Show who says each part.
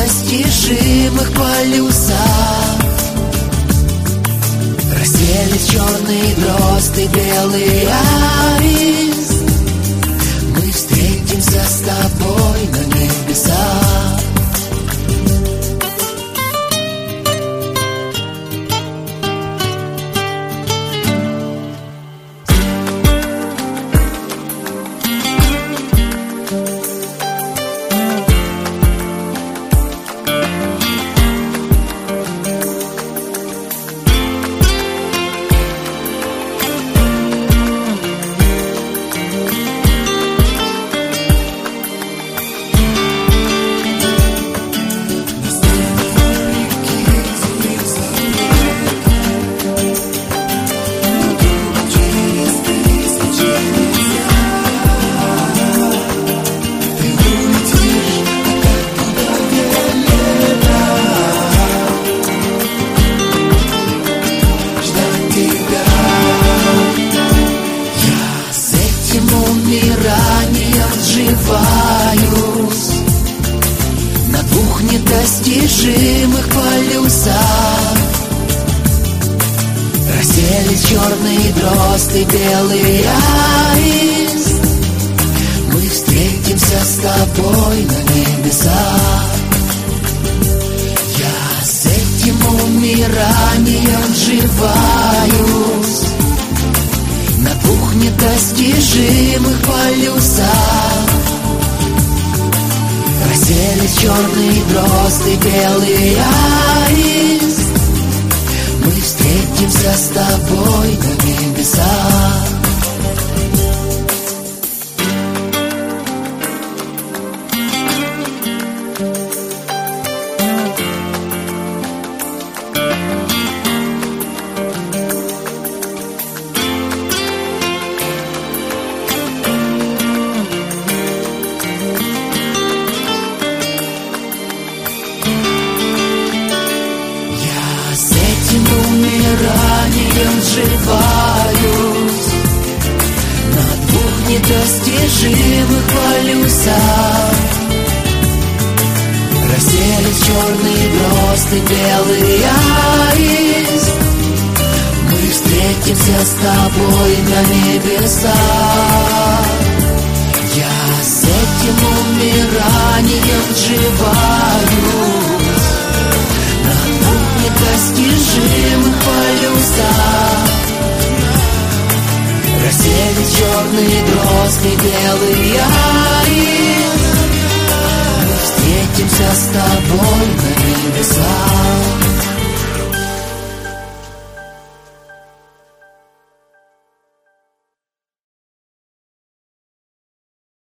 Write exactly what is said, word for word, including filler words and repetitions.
Speaker 1: недостижимых полюсах. Расселись черный дрозд и белый аист. Мы встретимся с тобой на небесах. На двух недостижимых полюсах. Расселись черный дрозд и белый аист. Мы встретимся с тобой на небесах. Я с этим умиранием сживаюсь на двух недостижимых полюсах. Расселись черный дрозд и белый аист. Мы встретимся с тобой на небесах. Умиранием сживаюсь на двух недостижимых полюсах. Расселись черный дрозд и белый аист. Мы встретимся с тобой на небесах. Я с этим умиранием сживаюсь на двух недостижимых полюсах. Расселись черный дрозд и белый аист. Мы встретимся с тобой